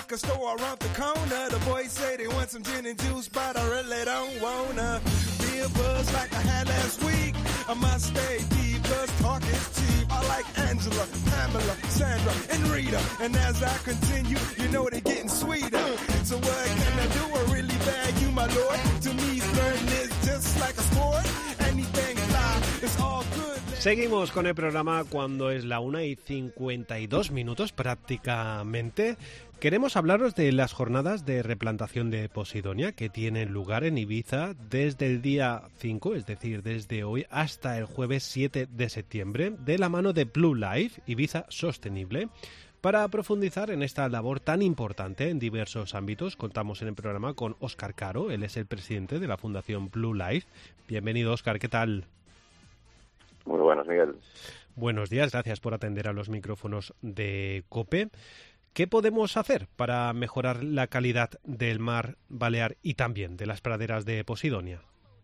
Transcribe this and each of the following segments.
liquor store around the corner. The boys say they want some gin and juice, but I really don't wanna be a buzz like I had last week. I must stay deep, cause talk is cheap. I like Angela, Pamela, Sandra, and Rita. And as I continue, you know they're getting sweeter. So what can I do? I really bag you, my lord. To me, flirting is just like a sport. Anything fly, it's all good. Seguimos con el programa cuando es la 1:52 prácticamente. Queremos hablaros de las jornadas de replantación de Posidonia que tienen lugar en Ibiza desde el día 5, es decir, desde hoy hasta el jueves 7 de septiembre, de la mano de Blue Life, Ibiza Sostenible. Para profundizar en esta labor tan importante en diversos ámbitos, contamos en el programa con Óscar Caro, él es el presidente de la Fundación Blue Life. Bienvenido, Óscar, ¿qué tal? Muy buenas, Miguel. Buenos días, gracias por atender a los micrófonos de COPE. ¿Qué podemos hacer para mejorar la calidad del mar Balear y también de las praderas de Posidonia?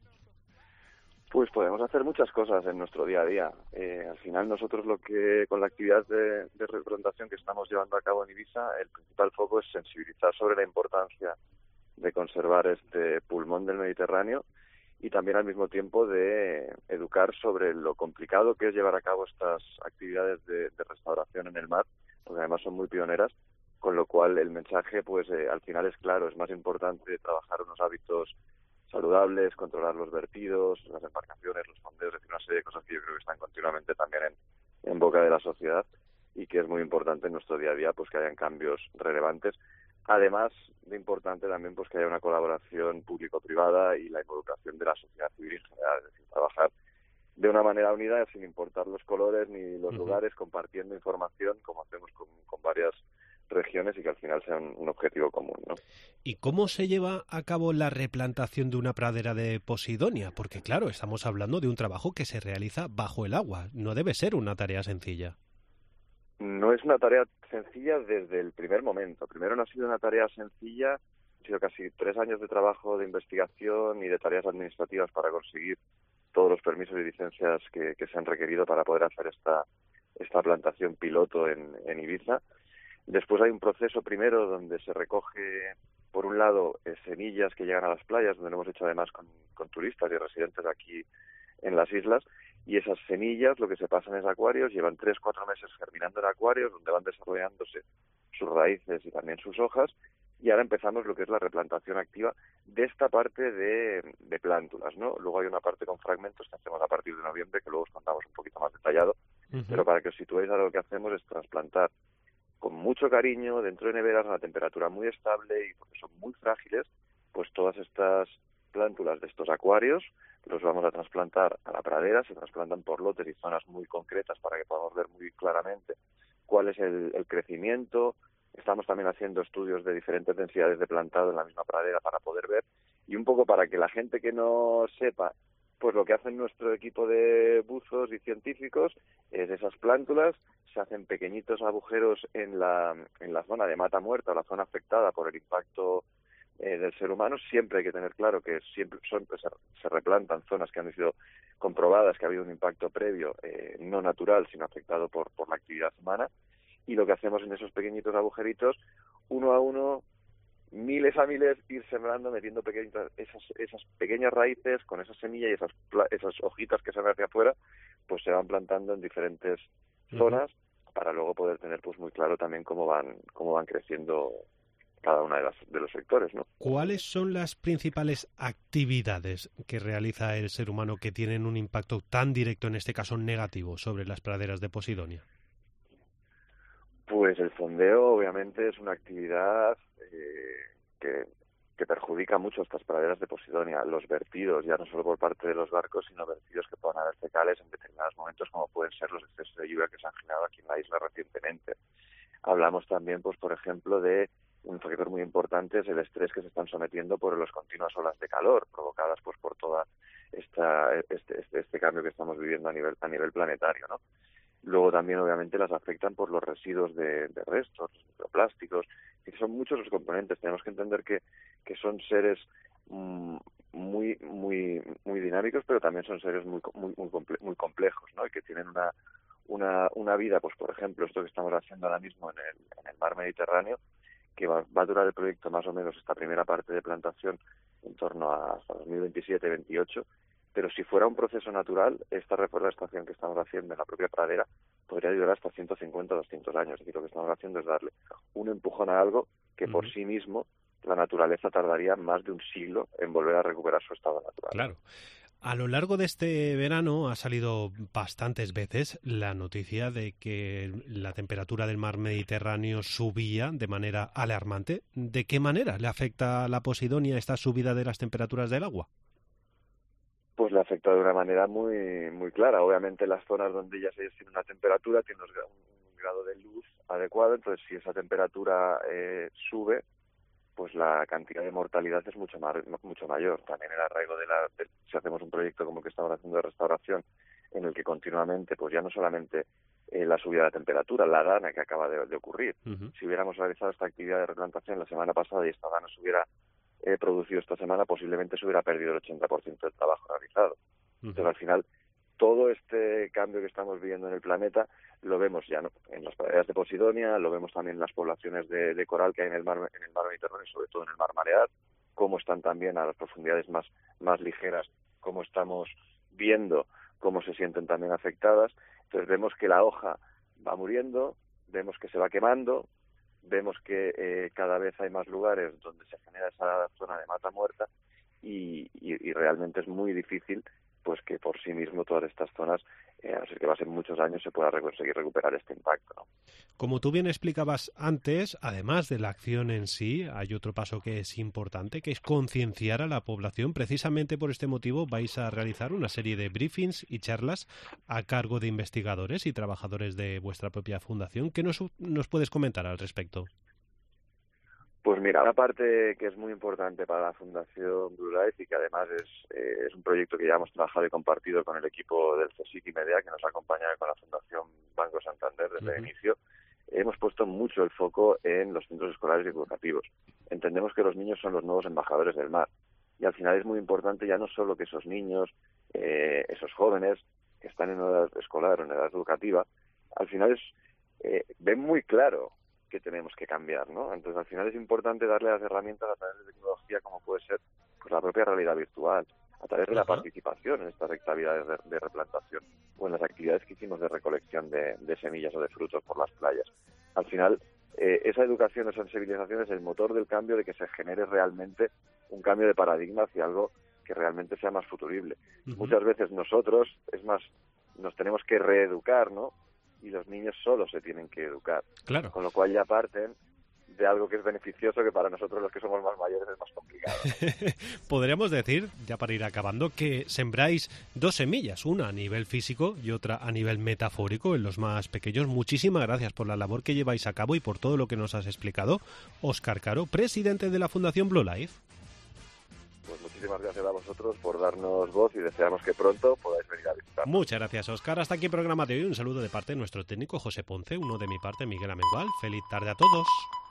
Pues podemos hacer muchas cosas en nuestro día a día. Al final nosotros con la actividad de replantación que estamos llevando a cabo en Ibiza, el principal foco es sensibilizar sobre la importancia de conservar este pulmón del Mediterráneo y también al mismo tiempo de educar sobre lo complicado que es llevar a cabo estas actividades de restauración en el mar, porque además son muy pioneras, con lo cual el mensaje pues al final es claro, es más importante trabajar unos hábitos saludables, controlar los vertidos, las embarcaciones, los fondeos, es decir, una serie de cosas que yo creo que están continuamente también en boca de la sociedad y que es muy importante en nuestro día a día pues que hayan cambios relevantes. Además de importante también pues que haya una colaboración público-privada y la involucración de la sociedad civil en general, es decir, trabajar de una manera unida sin importar los colores ni los lugares, compartiendo información como hacemos con varias regiones y que al final sea un objetivo común, ¿no? ¿Y cómo se lleva a cabo la replantación de una pradera de Posidonia? Porque claro, estamos hablando de un trabajo que se realiza bajo el agua, no debe ser una tarea sencilla. No es una tarea sencilla desde el primer momento. Primero no ha sido una tarea sencilla, han sido casi 3 años de trabajo de investigación y de tareas administrativas para conseguir todos los permisos y licencias que se han requerido para poder hacer esta plantación piloto en Ibiza. Después hay un proceso primero donde se recoge, por un lado, semillas que llegan a las playas, donde lo hemos hecho además con turistas y residentes aquí en las islas, y esas semillas lo que se pasan es acuarios, llevan 3-4 meses germinando en acuarios, donde van desarrollándose sus raíces y también sus hojas, y ahora empezamos lo que es la replantación activa de esta parte de plántulas, ¿no? Luego hay una parte con fragmentos que hacemos a partir de noviembre, que luego os contamos un poquito más detallado, pero para que os situéis a lo que hacemos es trasplantar con mucho cariño, dentro de neveras, a una temperatura muy estable y porque son muy frágiles, pues todas estas plántulas de estos acuarios los vamos a trasplantar a la pradera, se trasplantan por lotes y zonas muy concretas para que podamos ver muy claramente cuál es el crecimiento. Estamos también haciendo estudios de diferentes densidades de plantado en la misma pradera para poder ver y un poco para que la gente que no sepa pues lo que hacen nuestro equipo de buzos y científicos es esas plántulas, se hacen pequeñitos agujeros en la zona de mata muerta o la zona afectada por el impacto del ser humano. Siempre hay que tener claro que siempre se replantan zonas que han sido comprobadas que ha habido un impacto previo, no natural, sino afectado por la actividad humana. Y lo que hacemos en esos pequeñitos agujeritos, uno a uno, miles a miles, ir sembrando, metiendo esas pequeñas raíces con esa semilla y esas hojitas que salen hacia afuera, pues se van plantando en diferentes zonas para luego poder tener pues muy claro también cómo van creciendo cada una de los sectores, ¿no? ¿Cuáles son las principales actividades que realiza el ser humano que tienen un impacto tan directo, en este caso negativo, sobre las praderas de Posidonia? Pues el fondeo obviamente es una actividad que perjudica mucho estas praderas de Posidonia. Los vertidos, ya no solo por parte de los barcos, sino vertidos que puedan haber fecales en determinados momentos, como pueden ser los excesos de lluvia que se han generado aquí en la isla recientemente. Hablamos también, pues por ejemplo, de un factor muy importante es el estrés que se están sometiendo por las continuas olas de calor provocadas pues por toda este cambio que estamos viviendo a nivel planetario, ¿no? Luego también obviamente las afectan por los residuos de restos, los microplásticos, que son muchos los componentes. Tenemos que entender que son seres muy dinámicos, pero también son seres muy complejos, ¿no? Y que tienen una vida, pues por ejemplo, esto que estamos haciendo ahora mismo en el mar Mediterráneo, que va a durar el proyecto más o menos esta primera parte de plantación en torno a hasta 2027-28, pero si fuera un proceso natural, esta reforestación que estamos haciendo en la propia pradera podría durar hasta 150-200 años. Es decir, lo que estamos haciendo es darle un empujón a algo que por sí mismo la naturaleza tardaría más de un siglo en volver a recuperar su estado natural. Claro. A lo largo de este verano ha salido bastantes veces la noticia de que la temperatura del mar Mediterráneo subía de manera alarmante. ¿De qué manera le afecta a la Posidonia esta subida de las temperaturas del agua? Pues le afecta de una manera muy clara. Obviamente las zonas donde ya se tiene una temperatura tiene un grado de luz adecuado, entonces si esa temperatura sube, pues la cantidad de mortalidad es mucho mayor. También el arraigo si hacemos un proyecto como el que estamos haciendo de restauración, en el que continuamente, pues ya no solamente la subida de la temperatura, la dana que acaba de ocurrir. Si hubiéramos realizado esta actividad de replantación la semana pasada y esta dana se hubiera producido esta semana, posiblemente se hubiera perdido el 80% del trabajo realizado. Entonces, al final, todo este cambio que estamos viviendo en el planeta lo vemos ya, ¿no?, en las praderas de Posidonia, lo vemos también en las poblaciones de coral que hay en el mar Mediterráneo, sobre todo en el mar Marear, cómo están también a las profundidades más ligeras, cómo estamos viendo cómo se sienten también afectadas. Entonces vemos que la hoja va muriendo, vemos que se va quemando, vemos que cada vez hay más lugares donde se genera esa zona de mata muerta y realmente es muy difícil pues que por sí mismo todas estas zonas, así que va a ser muchos años, se pueda conseguir recuperar este impacto, ¿no? Como tú bien explicabas antes, además de la acción en sí, hay otro paso que es importante, que es concienciar a la población. Precisamente por este motivo vais a realizar una serie de briefings y charlas a cargo de investigadores y trabajadores de vuestra propia fundación. ¿Qué nos puedes comentar al respecto? Pues mira, una parte que es muy importante para la Fundación Blue Life y que además es un proyecto que ya hemos trabajado y compartido con el equipo del CSIC y Medea, que nos acompaña con la Fundación Banco Santander desde el inicio, hemos puesto mucho el foco en los centros escolares y educativos. Entendemos que los niños son los nuevos embajadores del mar y al final es muy importante ya no solo que esos niños, esos jóvenes que están en edad escolar o en edad educativa, al final ven muy claro que tenemos que cambiar, ¿no? Entonces, al final es importante darle las herramientas a través de tecnología como puede ser pues la propia realidad virtual, a través de la participación en estas actividades de replantación o en las actividades que hicimos de recolección de semillas o de frutos por las playas. Al final, esa educación, esa sensibilización es el motor del cambio, de que se genere realmente un cambio de paradigma hacia algo que realmente sea más futurible. Muchas veces nosotros, es más, nos tenemos que reeducar, ¿no?, y los niños solo se tienen que educar. Claro. Con lo cual ya parten de algo que es beneficioso, que para nosotros los que somos más mayores es más complicado. Podríamos decir, ya para ir acabando, que sembráis dos semillas, una a nivel físico y otra a nivel metafórico en los más pequeños. Muchísimas gracias por la labor que lleváis a cabo y por todo lo que nos has explicado. Óscar Caro, presidente de la Fundación Blue Life. Pues muchísimas gracias a vosotros por darnos voz y deseamos que pronto podáis venir a visitar. Muchas gracias, Óscar. Hasta aquí el programa de hoy. Un saludo de parte de nuestro técnico José Ponce, uno de mi parte, Miguel Amengual. Feliz tarde a todos.